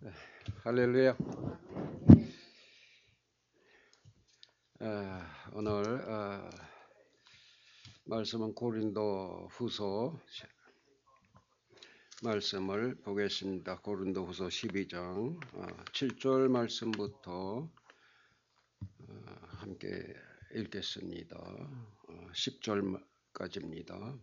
할렐루야. 오늘 말씀은 고린도 후서 말씀을 보겠습니다. 고린도 후서 12장 7절 말씀부터 함께 읽겠습니다. 10절까지입니다.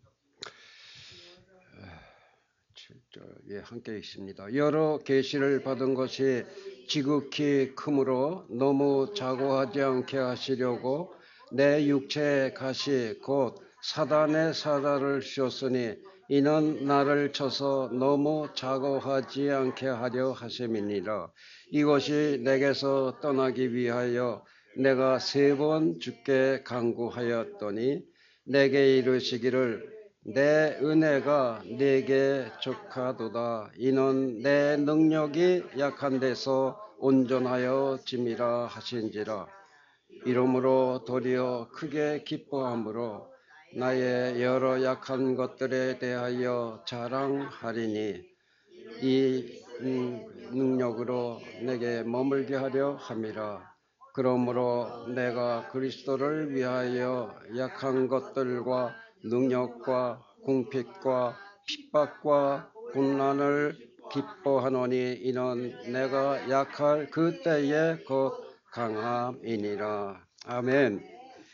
7절 함께 읽습니다. 여러 계시를 받은 것이 지극히 크므로 너무 자고하지 않게 하시려고 내 육체의 가시 곧 사단의 사자를 씌웠으니 이는 나를 쳐서 너무 자고하지 않게 하려 하심이니라. 이것이 내게서 떠나기 위하여 내가 3번 주께 간구하였더니 내게 이르시기를 내 은혜가 네게 족하도다. 이는 내 능력이 약한 데서 온전하여 짐이라 하신지라. 이러므로 도리어 크게 기뻐함으로 나의 여러 약한 것들에 대하여 자랑하리니 이 능력으로 내게 머물게 하려 함이라. 그러므로 내가 그리스도를 위하여 약한 것들과 능력과 궁핍과 핍박과 고난을 기뻐하노니 이는 내가 약할 그때에 곧 강함이니라. 아멘.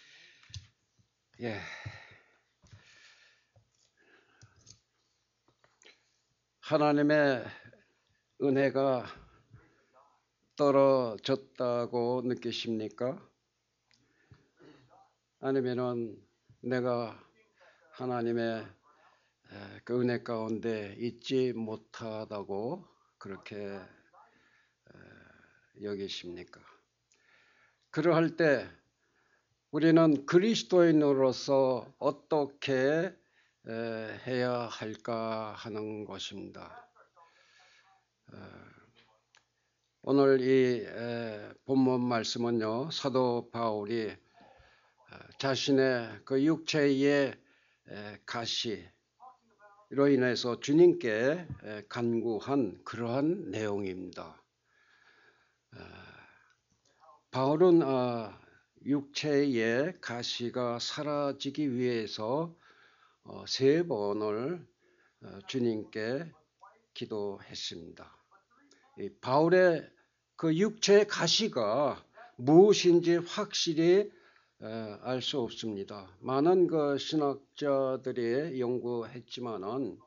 하나님의 은혜가 떨어졌다고 느끼십니까? 아니면은 내가 하나님의 그 은혜 가운데 있지 못하다고 그렇게 여기십니까? 그러할 때 우리는 그리스도인으로서 어떻게 해야 할까 하는 것입니다. 오늘 이 본문 말씀은요, 사도 바울이 자신의 그 육체의 가시로 인해서 주님께 간구한 그러한 내용입니다. 바울은 육체의 가시가 사라지기 위해서 3번을 주님께 기도했습니다. 바울의 그 육체의 가시가 무엇인지 확실히 알 수 없습니다. 많은 그 신학자들이 연구했지만은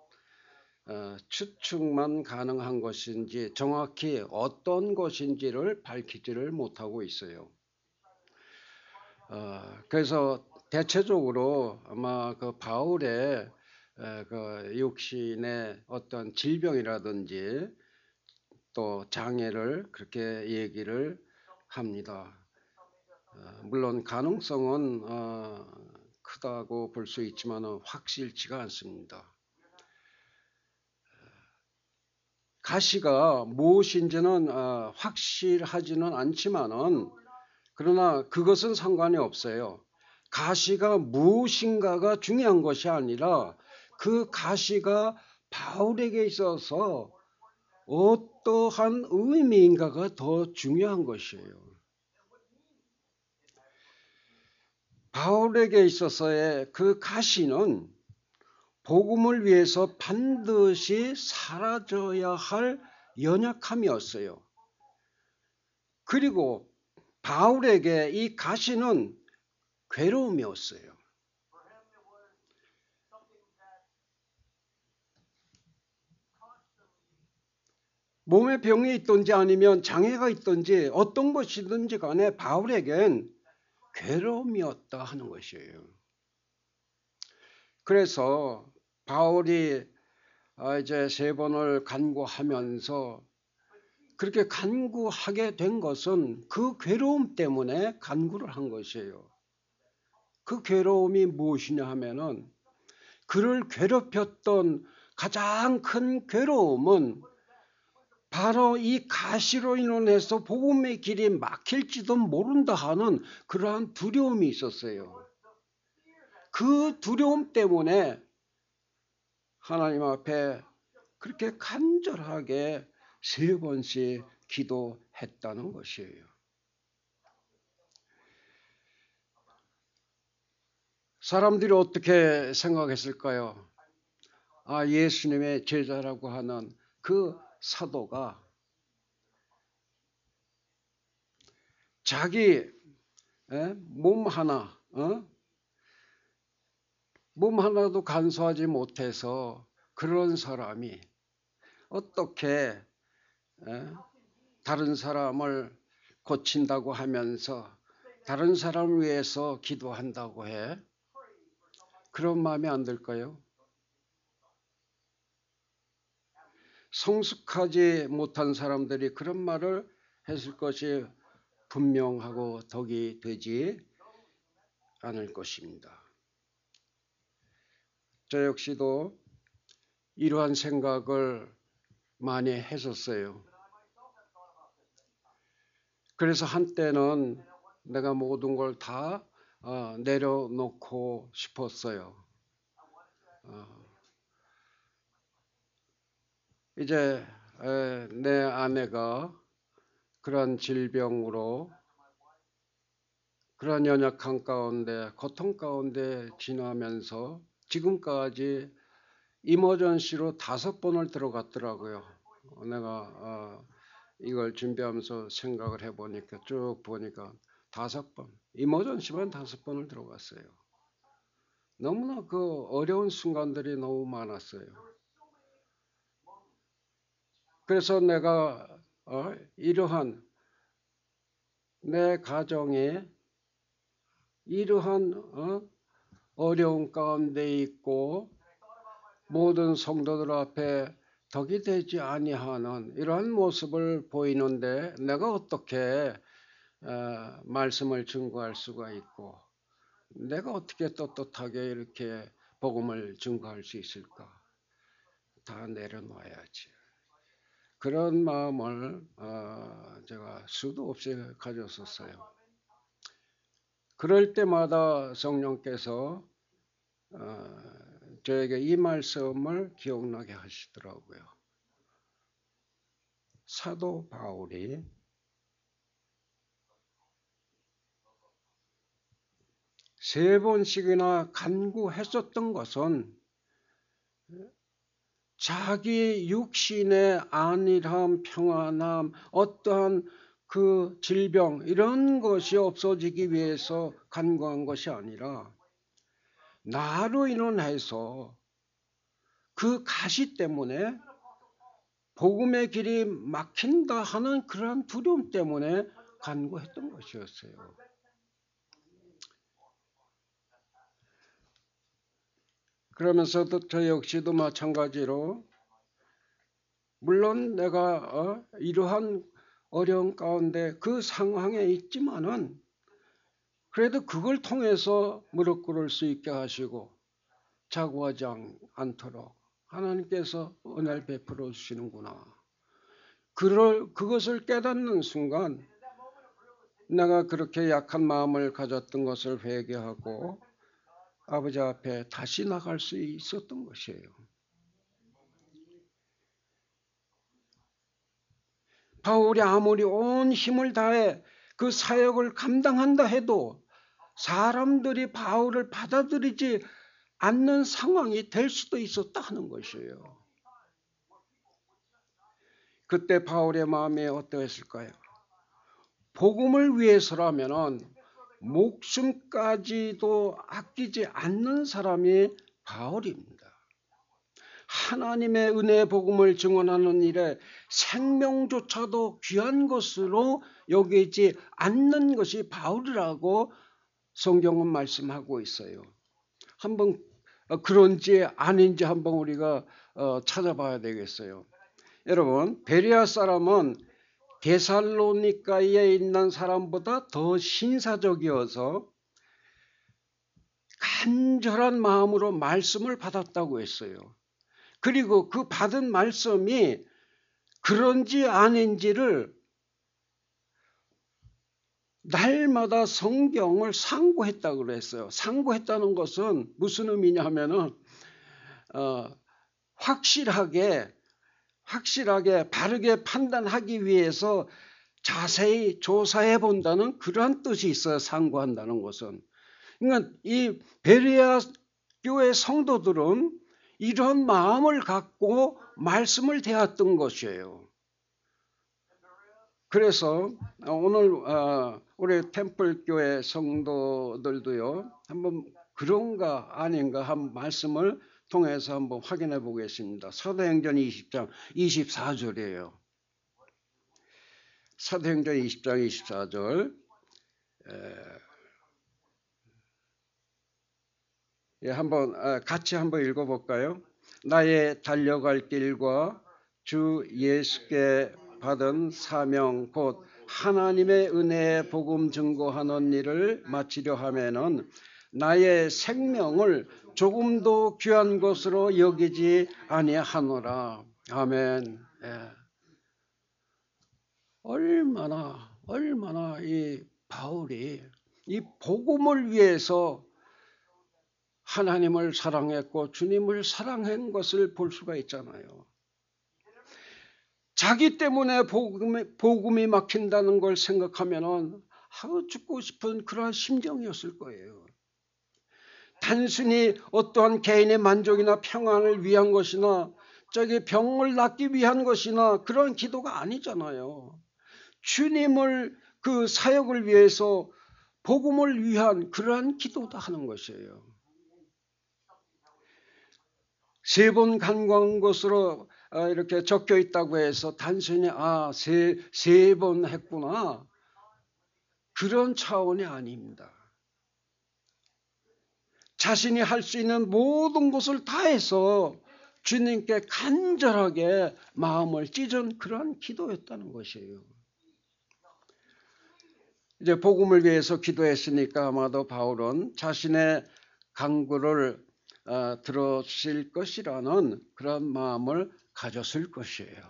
추측만 가능한 것인지 정확히 어떤 것인지를 밝히지를 못하고 있어요. 그래서 대체적으로 아마 그 바울의 그 육신의 어떤 질병이라든지 또 장애를 그렇게 얘기를 합니다. 물론 가능성은 크다고 볼 수 있지만 확실치가 않습니다. 가시가 무엇인지는 확실하지는 않지만은 그러나 그것은 상관이 없어요. 가시가 무엇인가가 중요한 것이 아니라 그 가시가 바울에게 있어서 어떠한 의미인가가 더 중요한 것이에요. 바울에게 있어서의 그 가시는 복음을 위해서 반드시 사라져야 할 연약함이었어요. 그리고 바울에게 이 가시는 괴로움이었어요. 몸에 병이 있든지 아니면 장애가 있든지 어떤 것이든지 간에 바울에겐 괴로움이었다 하는 것이에요. 그래서 바울이 이제 3번을 간구하면서 그렇게 간구하게 된 것은 그 괴로움 때문에 간구를 한 것이에요. 그 괴로움이 무엇이냐 하면은 그를 괴롭혔던 가장 큰 괴로움은 바로 이 가시로 인해서 복음의 길이 막힐지도 모른다 하는 그러한 두려움이 있었어요. 그 두려움 때문에 하나님 앞에 그렇게 간절하게 3번씩 기도했다는 것이에요. 사람들이 어떻게 생각했을까요? 예수님의 제자라고 하는 그 사도가 자기 몸 하나도 간수하지 못해서 그런 사람이 어떻게 다른 사람을 고친다고 하면서 다른 사람을 위해서 기도한다고 해? 그런 마음이 안 들까요? 성숙하지 못한 사람들이 그런 말을 했을 것이 분명하고 덕이 되지 않을 것입니다. 저 역시도 이러한 생각을 많이 했었어요. 그래서 한때는 내가 모든 걸 다 내려놓고 싶었어요. 이제 내 아내가 그런 질병으로 그런 연약한 가운데 고통 가운데 지나면서 지금까지 이머전시로 5번을 들어갔더라고요. 내가 이걸 준비하면서 생각을 해보니까 쭉 보니까 5번, 이머전시만 5번을 들어갔어요. 너무나 그 어려운 순간들이 너무 많았어요. 그래서 내가 이러한 내 가정에 이러한 어려운 가운데 있고 모든 성도들 앞에 덕이 되지 아니하는 이러한 모습을 보이는데 내가 어떻게 말씀을 증거할 수가 있고 내가 어떻게 떳떳하게 이렇게 복음을 증거할 수 있을까? 다 내려놔야지. 그런 마음을 제가 수도 없이 가졌었어요. 그럴 때마다 성령께서 저에게 이 말씀을 기억나게 하시더라고요. 사도 바울이 세 번씩이나 간구했었던 것은 자기 육신의 안일함, 평안함, 어떠한 그 질병 이런 것이 없어지기 위해서 간구한 것이 아니라 나로 인해서 그 가시 때문에 복음의 길이 막힌다 하는 그런 두려움 때문에 간구했던 것이었어요. 그러면서도 저 역시도 마찬가지로 물론 내가 이러한 어려운 가운데 그 상황에 있지만은 그래도 그걸 통해서 무릎 꿇을 수 있게 하시고 자고하지 않도록 하나님께서 은혜를 베풀어 주시는구나. 그것을 깨닫는 순간 내가 그렇게 약한 마음을 가졌던 것을 회개하고 아버지 앞에 다시 나갈 수 있었던 것이에요. 바울이 아무리 온 힘을 다해 그 사역을 감당한다 해도 사람들이 바울을 받아들이지 않는 상황이 될 수도 있었다 하는 것이에요. 그때 바울의 마음이 어떠했을까요? 복음을 위해서라면 목숨까지도 아끼지 않는 사람이 바울입니다. 하나님의 은혜의 복음을 증언하는 일에 생명조차도 귀한 것으로 여기지 않는 것이 바울이라고 성경은 말씀하고 있어요. 한번 그런지 아닌지 한번 우리가 찾아봐야 되겠어요. 여러분, 베레아 사람은 데살로니가에 있는 사람보다 더 신사적이어서 간절한 마음으로 말씀을 받았다고 했어요. 그리고 그 받은 말씀이 그런지 아닌지를 날마다 성경을 상고했다고 그랬어요. 상고했다는 것은 무슨 의미냐 하면은 확실하게 확실하게 바르게 판단하기 위해서 자세히 조사해 본다는 그러한 뜻이 있어요. 상고한다는 것은. 그러니까 이 베레아 교회 성도들은 이런 마음을 갖고 말씀을 대했던 것이에요. 그래서 오늘 우리 템플교회 성도들도요, 한번 그런가 아닌가 한 말씀을 통해서 한번 확인해 보겠습니다. 사도행전 20장 24절이에요. 사도행전 20장 24절. 같이 한번 읽어볼까요? 나의 달려갈 길과 주 예수께 받은 사명 곧 하나님의 은혜의 복음 증거하는 일을 마치려 하면은 나의 생명을 조금도 귀한 것으로 여기지 아니하노라. 아멘. 예. 얼마나 이 바울이 이 복음을 위해서 하나님을 사랑했고 주님을 사랑한 것을 볼 수가 있잖아요. 자기 때문에 복음이 막힌다는 걸 생각하면은 죽고 싶은 그러한 심정이었을 거예요. 단순히 어떠한 개인의 만족이나 평안을 위한 것이나 저기 병을 낫기 위한 것이나 그런 기도가 아니잖아요. 주님을 그 사역을 위해서 복음을 위한 그러한 기도도 하는 것이에요. 3번 간구한 것으로 이렇게 적혀 있다고 해서 단순히 세 번 했구나 그런 차원이 아닙니다. 자신이 할 수 있는 모든 것을 다해서 주님께 간절하게 마음을 찢은 그런 기도였다는 것이에요. 이제 복음을 위해서 기도했으니까 아마도 바울은 자신의 간구를 들어주실 것이라는 그런 마음을 가졌을 것이에요.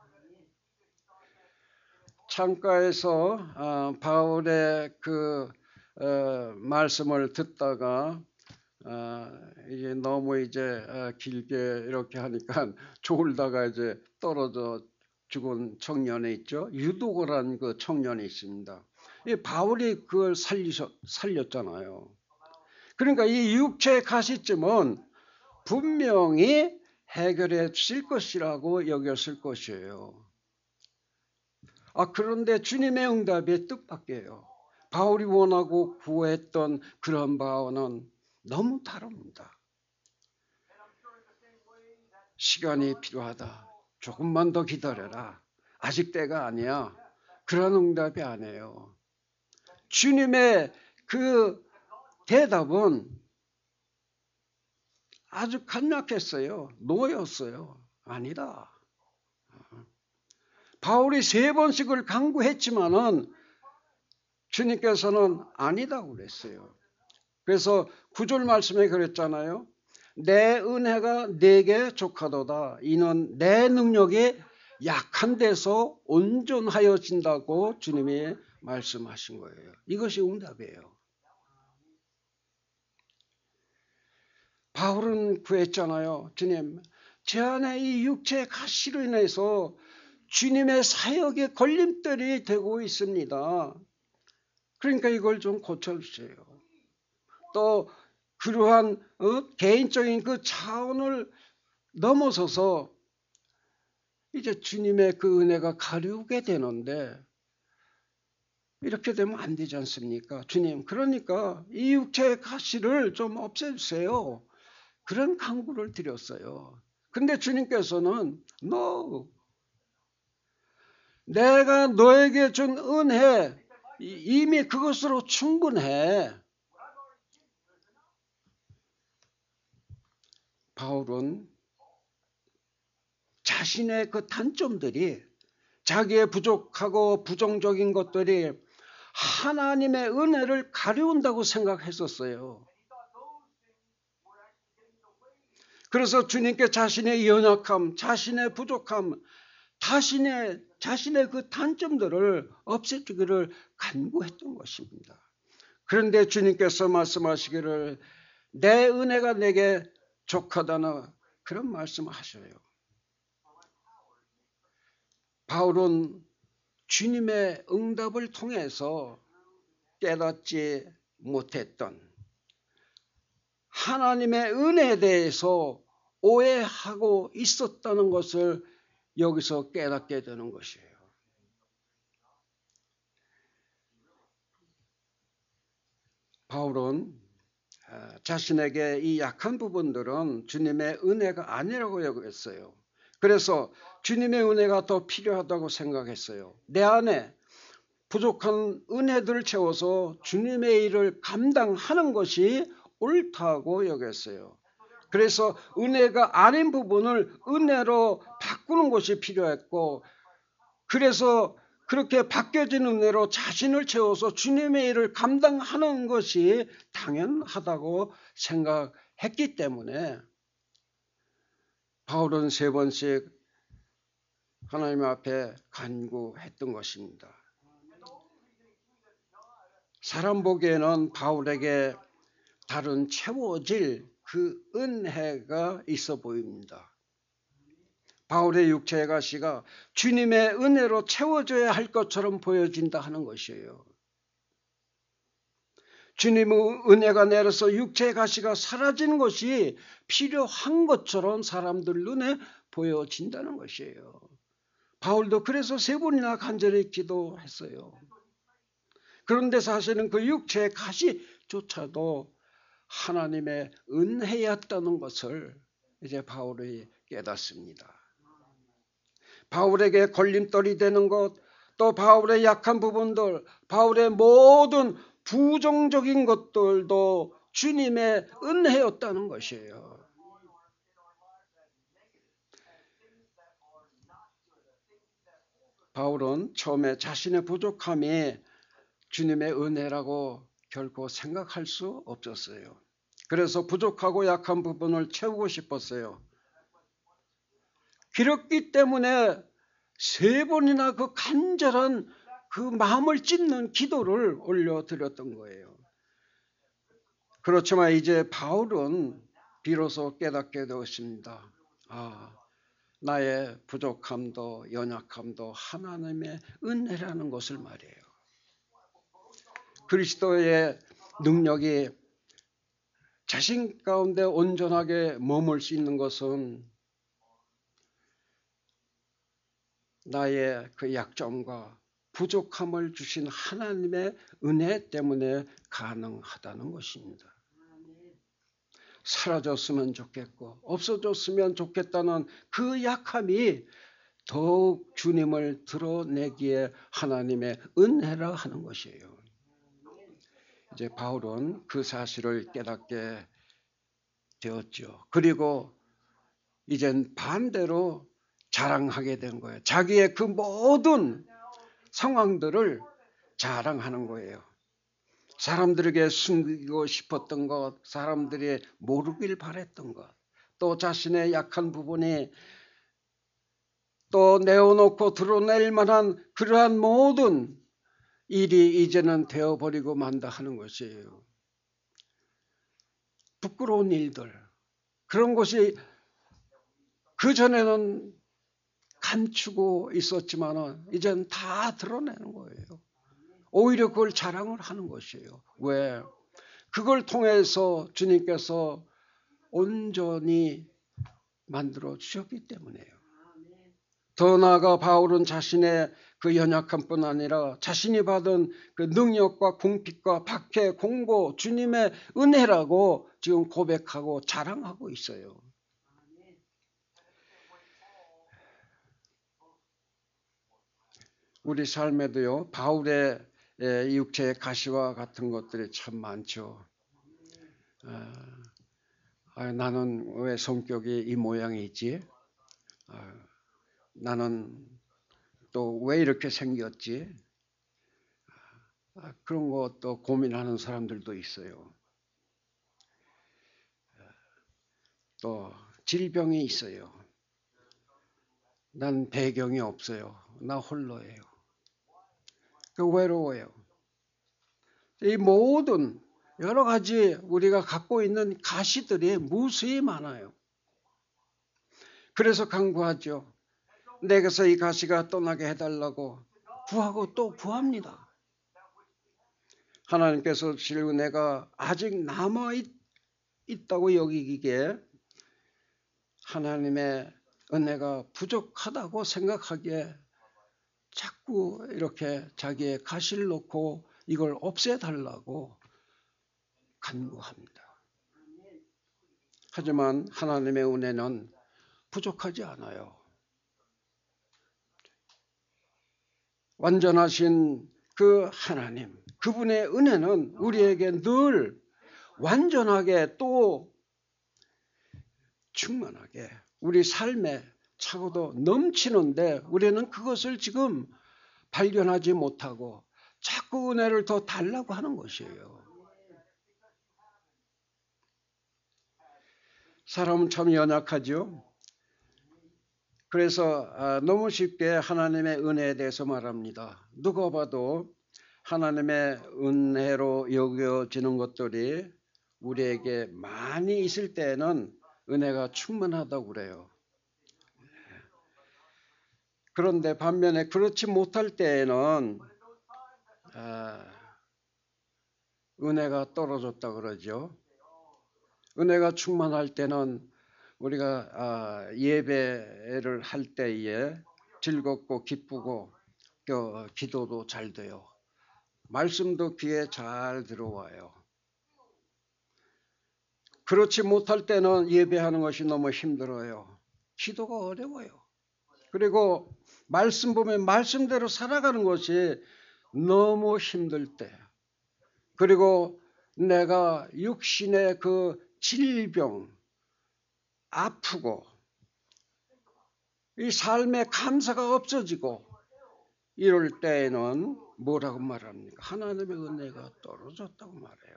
창가에서 바울의 그 말씀을 듣다가 이제 너무 이제 길게 이렇게 하니까 졸다가 이제 떨어져 죽은 청년이 있죠. 유도고라는 그 청년이 있습니다. 이 바울이 그걸 살렸잖아요. 그러니까 이 육체의 가시점은 분명히 해결해 주실 것이라고 여겼을 것이에요. 그런데 주님의 응답이 뜻밖이에요. 바울이 원하고 구했던 그런 바와는 너무 다릅니다. 시간이 필요하다. 조금만 더 기다려라. 아직 때가 아니야. 그런 응답이 아니에요. 주님의 그 대답은 아주 간략했어요. 노였어요. 아니다. 바울이 3번씩을 간구했지만은 주님께서는 아니다고 그랬어요. 그래서 9절 말씀에 그랬잖아요. 내 은혜가 내게 족하도다. 이는 내 능력이 약한 데서 온전하여진다고 주님이 말씀하신 거예요. 이것이 응답이에요. 바울은 구했잖아요. 주님, 제 안에 이 육체의 가시로 인해서 주님의 사역에 걸림돌이 되고 있습니다. 그러니까 이걸 좀 고쳐주세요. 또 그러한 개인적인 그 차원을 넘어서서 이제 주님의 그 은혜가 가려우게 되는데 이렇게 되면 안 되지 않습니까? 주님, 그러니까 이 육체의 가시를 좀 없애주세요. 그런 간구를 드렸어요. 근데 주님께서는 No. 내가 너에게 준 은혜 이미 그것으로 충분해. 바울은 자신의 그 단점들이 자기의 부족하고 부정적인 것들이 하나님의 은혜를 가려운다고 생각했었어요. 그래서 주님께 자신의 연약함, 자신의 부족함, 자신의 그 단점들을 없애주기를 간구했던 것입니다. 그런데 주님께서 말씀하시기를 내 은혜가 내게 족하다는 그런 말씀을 하셔요. 바울은 주님의 응답을 통해서 깨닫지 못했던 하나님의 은혜에 대해서 오해하고 있었다는 것을 여기서 깨닫게 되는 것이에요. 바울은 자신에게 이 약한 부분들은 주님의 은혜가 아니라고 여겼어요. 그래서 주님의 은혜가 더 필요하다고 생각했어요. 내 안에 부족한 은혜들을 채워서 주님의 일을 감당하는 것이 옳다고 여겼어요. 그래서 은혜가 아닌 부분을 은혜로 바꾸는 것이 필요했고, 그래서 그렇게 바뀌어진 은혜로 자신을 채워서 주님의 일을 감당하는 것이 당연하다고 생각했기 때문에 바울은 3번씩 하나님 앞에 간구했던 것입니다. 사람 보기에는 바울에게 다른 채워질 그 은혜가 있어 보입니다. 바울의 육체의 가시가 주님의 은혜로 채워져야 할 것처럼 보여진다 하는 것이에요. 주님의 은혜가 내려서 육체의 가시가 사라지는 것이 필요한 것처럼 사람들 눈에 보여진다는 것이에요. 바울도 그래서 3번이나 간절히 기도했어요. 그런데 사실은 그 육체의 가시조차도 하나님의 은혜였다는 것을 이제 바울이 깨닫습니다. 바울에게 걸림돌이 되는 것, 또 바울의 약한 부분들, 바울의 모든 부정적인 것들도 주님의 은혜였다는 것이에요. 바울은 처음에 자신의 부족함이 주님의 은혜라고 결코 생각할 수 없었어요. 그래서 부족하고 약한 부분을 채우고 싶었어요. 그렇기 때문에 3번이나 그 간절한 그 마음을 찢는 기도를 올려드렸던 거예요. 그렇지만 이제 바울은 비로소 깨닫게 되었습니다. 나의 부족함도 연약함도 하나님의 은혜라는 것을 말이에요. 그리스도의 능력이 자신 가운데 온전하게 머물 수 있는 것은 나의 그 약점과 부족함을 주신 하나님의 은혜 때문에 가능하다는 것입니다. 사라졌으면 좋겠고 없어졌으면 좋겠다는 그 약함이 더욱 주님을 드러내기에 하나님의 은혜라 하는 것이에요. 이제 바울은 그 사실을 깨닫게 되었죠. 그리고 이젠 반대로 자랑하게 된 거예요. 자기의 그 모든 상황들을 자랑하는 거예요. 사람들에게 숨기고 싶었던 것, 사람들이 모르길 바랬던 것, 또 자신의 약한 부분이 또 내어놓고 드러낼 만한 그러한 모든 일이 이제는 되어버리고 만다 하는 것이에요. 부끄러운 일들, 그런 것이 그전에는 감추고 있었지만 이제는 다 드러내는 거예요. 오히려 그걸 자랑을 하는 것이에요. 왜? 그걸 통해서 주님께서 온전히 만들어 주셨기 때문에요. 더 나아가 바울은 자신의 그 연약함뿐 아니라 자신이 받은 그 능력과 궁핍과 박해, 공고, 주님의 은혜라고 지금 고백하고 자랑하고 있어요. 우리 삶에도요, 바울의 육체의 가시와 같은 것들이 참 많죠. 나는 왜 성격이 이 모양이지? 나는 또 왜 이렇게 생겼지? 그런 것도 고민하는 사람들도 있어요. 또 질병이 있어요. 난 배경이 없어요. 나 홀로예요. 외로워요. 이 모든 여러 가지 우리가 갖고 있는 가시들이 무수히 많아요. 그래서 간구하죠. 내게서 이 가시가 떠나게 해달라고 구하고 또 구합니다. 하나님께서 주실 은혜가 아직 남아있다고 여기기에 하나님의 은혜가 부족하다고 생각하기에 자꾸 이렇게 자기의 가시를 놓고 이걸 없애달라고 간구합니다. 하지만 하나님의 은혜는 부족하지 않아요. 완전하신 그 하나님, 그분의 은혜는 우리에게 늘 완전하게 또 충만하게 우리 삶에 차고도 넘치는데 우리는 그것을 지금 발견하지 못하고 자꾸 은혜를 더 달라고 하는 것이에요. 사람은 참 연약하죠. 그래서 너무 쉽게 하나님의 은혜에 대해서 말합니다. 누가 봐도 하나님의 은혜로 여겨지는 것들이 우리에게 많이 있을 때에는 은혜가 충만하다고 그래요. 그런데 반면에 그렇지 못할 때에는 은혜가 떨어졌다 그러죠. 은혜가 충만할 때는 우리가 예배를 할 때에 즐겁고 기쁘고 기도도 잘 돼요. 말씀도 귀에 잘 들어와요. 그렇지 못할 때는 예배하는 것이 너무 힘들어요. 기도가 어려워요. 그리고 말씀 보면 말씀대로 살아가는 것이 너무 힘들 때, 그리고 내가 육신의 그 질병, 아프고 이 삶의 감사가 없어지고 이럴 때에는 뭐라고 말합니까? 하나님의 은혜가 떨어졌다고 말해요.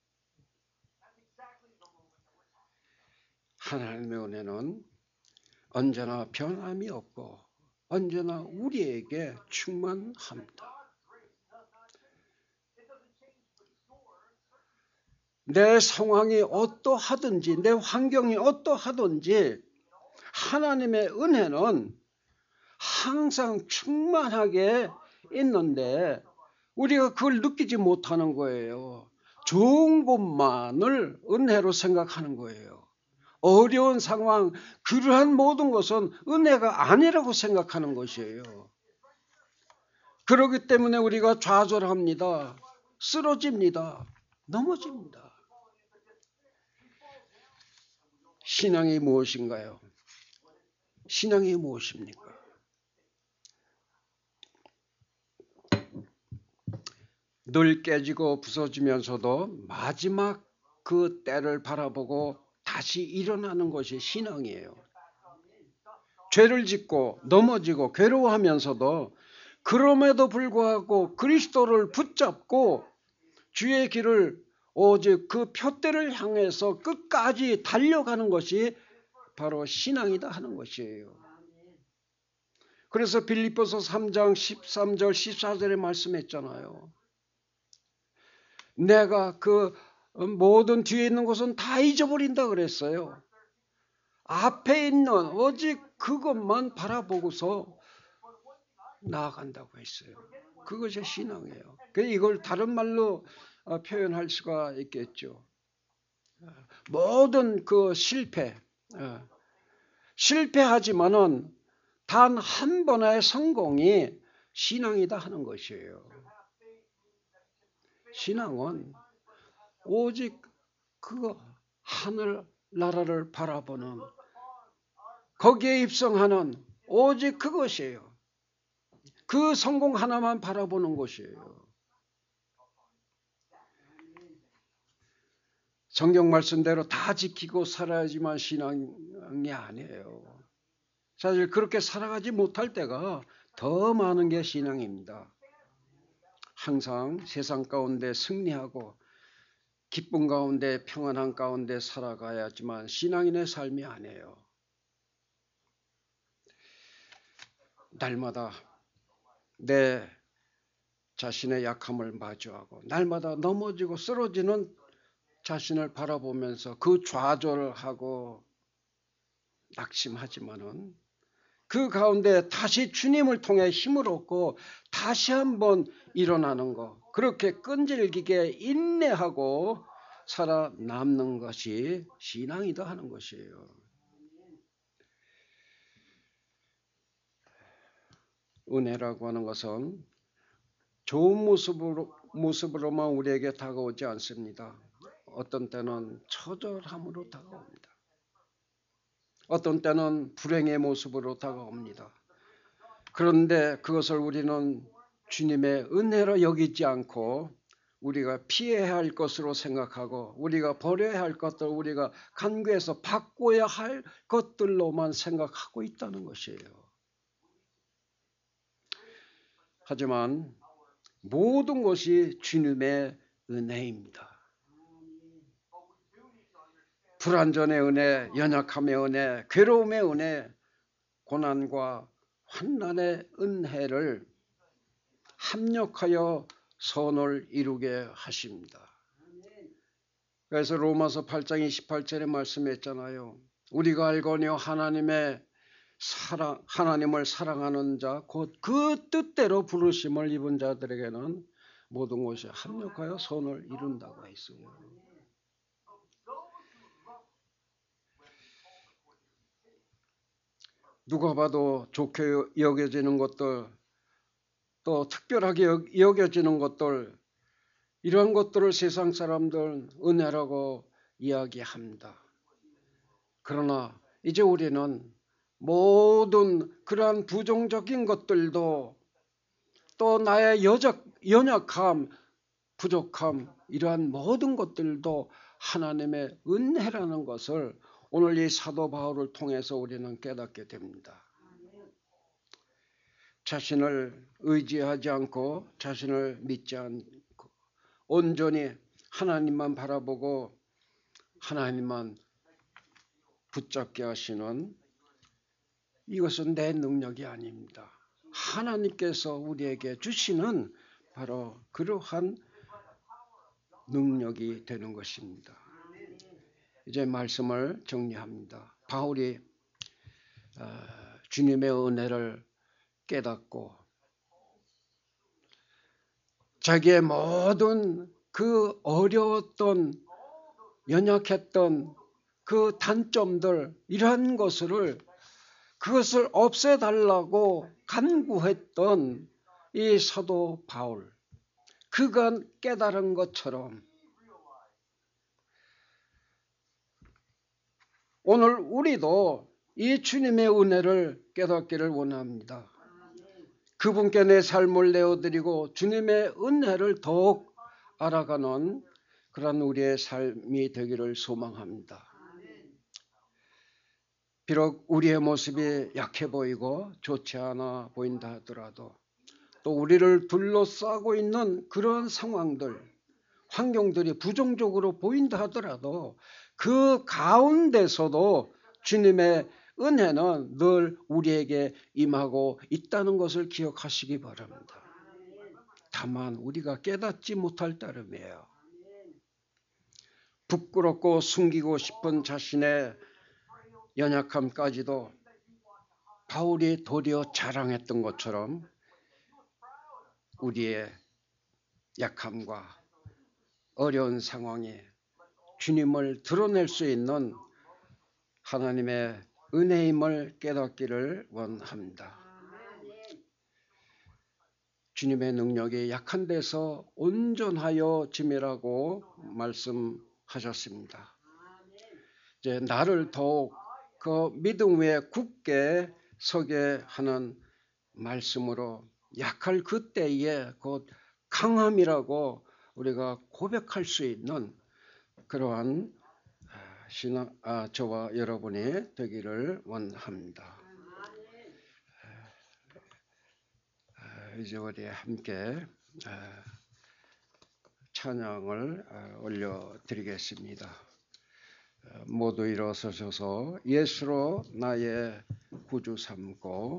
하나님의 은혜는 언제나 변함이 없고 언제나 우리에게 충만합니다. 내 상황이 어떠하든지 내 환경이 어떠하든지 하나님의 은혜는 항상 충만하게 있는데 우리가 그걸 느끼지 못하는 거예요. 좋은 것만을 은혜로 생각하는 거예요. 어려운 상황, 그러한 모든 것은 은혜가 아니라고 생각하는 것이에요. 그렇기 때문에 우리가 좌절합니다. 쓰러집니다. 넘어집니다. 신앙이 무엇인가요? 신앙이 무엇입니까? 늘 깨지고 부서지면서도 마지막 그 때를 바라보고 다시 일어나는 것이 신앙이에요. 죄를 짓고 넘어지고 괴로워하면서도 그럼에도 불구하고 그리스도를 붙잡고 주의 길을 오직 그 표대를 향해서 끝까지 달려가는 것이 바로 신앙이다 하는 것이에요. 그래서 빌립보서 3장 13절 14절에 말씀했잖아요. 내가 그 모든 뒤에 있는 것은 다 잊어버린다 그랬어요. 앞에 있는 오직 그것만 바라보고서 나아간다고 했어요. 그것이 신앙이에요. 이걸 다른 말로 표현할 수가 있겠죠. 모든 그 실패하지만은 단 한 번의 성공이 신앙이다 하는 것이에요. 신앙은 오직 그 하늘 나라를 바라보는 거기에 입성하는 오직 그것이에요. 그 성공 하나만 바라보는 것이에요. 성경 말씀대로 다 지키고 살아야지만 신앙이 아니에요. 사실 그렇게 살아가지 못할 때가 더 많은 게 신앙입니다. 항상 세상 가운데 승리하고 기쁨 가운데 평안한 가운데 살아가야지만 신앙인의 삶이 아니에요. 날마다 내 자신의 약함을 마주하고 날마다 넘어지고 쓰러지는 자신을 바라보면서 그 좌절하고 낙심하지만은 그 가운데 다시 주님을 통해 힘을 얻고 다시 한번 일어나는 것, 그렇게 끈질기게 인내하고 살아남는 것이 신앙이다 하는 것이에요. 은혜라고 하는 것은 좋은 모습으로만 우리에게 다가오지 않습니다. 어떤 때는 처절함으로 다가옵니다. 어떤 때는 불행의 모습으로 다가옵니다. 그런데 그것을 우리는 주님의 은혜로 여기지 않고 우리가 피해야 할 것으로 생각하고 우리가 버려야 할 것들, 우리가 간구해서 바꿔야 할 것들로만 생각하고 있다는 것이에요. 하지만 모든 것이 주님의 은혜입니다. 불완전의 은혜, 연약함의 은혜, 괴로움의 은혜, 고난과 환난의 은혜를 합력하여 선을 이루게 하십니다. 그래서 로마서 8장 28절에 말씀했잖아요. 우리가 알거니와 하나님을 사랑하는 자, 곧 그 뜻대로 부르심을 입은 자들에게는 모든 것이 합력하여 선을 이룬다고 했어요. 누가 봐도 좋게 여겨지는 것들, 또 특별하게 여겨지는 것들, 이런 것들을 세상 사람들은 은혜라고 이야기합니다. 그러나 이제 우리는 모든 그러한 부정적인 것들도 또 나의 연약함, 부족함, 이러한 모든 것들도 하나님의 은혜라는 것을 오늘 이 사도 바울을 통해서 우리는 깨닫게 됩니다. 자신을 의지하지 않고 자신을 믿지 않고 온전히 하나님만 바라보고 하나님만 붙잡게 하시는, 이것은 내 능력이 아닙니다. 하나님께서 우리에게 주시는 바로 그러한 능력이 되는 것입니다. 이제 말씀을 정리합니다. 바울이 주님의 은혜를 깨닫고 자기의 모든 그 어려웠던 연약했던 그 단점들, 이러한 것을 그것을 없애달라고 간구했던 이 사도 바울, 그가 깨달은 것처럼 오늘 우리도 이 주님의 은혜를 깨닫기를 원합니다. 그분께 내 삶을 내어드리고 주님의 은혜를 더욱 알아가는 그런 우리의 삶이 되기를 소망합니다. 비록 우리의 모습이 약해 보이고 좋지 않아 보인다 하더라도 또 우리를 둘러싸고 있는 그런 상황들, 환경들이 부정적으로 보인다 하더라도 그 가운데서도 주님의 은혜는 늘 우리에게 임하고 있다는 것을 기억하시기 바랍니다. 다만 우리가 깨닫지 못할 따름이에요. 부끄럽고 숨기고 싶은 자신의 연약함까지도 바울이 도리어 자랑했던 것처럼 우리의 약함과 어려운 상황에 주님을 드러낼 수 있는 하나님의 은혜임을 깨닫기를 원합니다. 주님의 능력이 약한 데서 온전하여 짐이라고 말씀하셨습니다. 이제 나를 더욱 그 믿음 위에 굳게 서게 하는 말씀으로 약할 그때에 곧 강함이라고 우리가 고백할 수 있는 그러한 저와 여러분이 되기를 원합니다. 이제 우리 함께 찬양을 올려드리겠습니다. 모두 일어서셔서 예수로 나의 구주 삼고,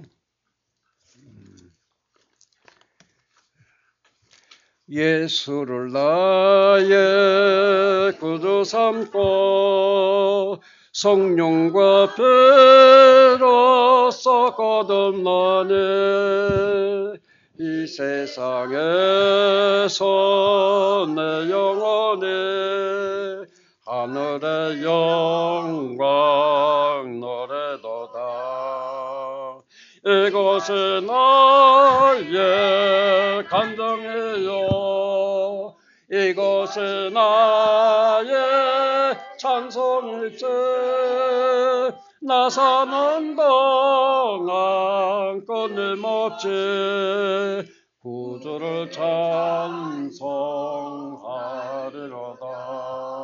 예수를 나의 구주 삼고 성령과 피로써 거듭나니 이 세상에서 내 영혼이 하늘의 영광 노래도다. 이것이 나의 간증이요 이것이 나의 찬송일지. 나 사는 동안 끊임없이 구주를 찬송하리로다.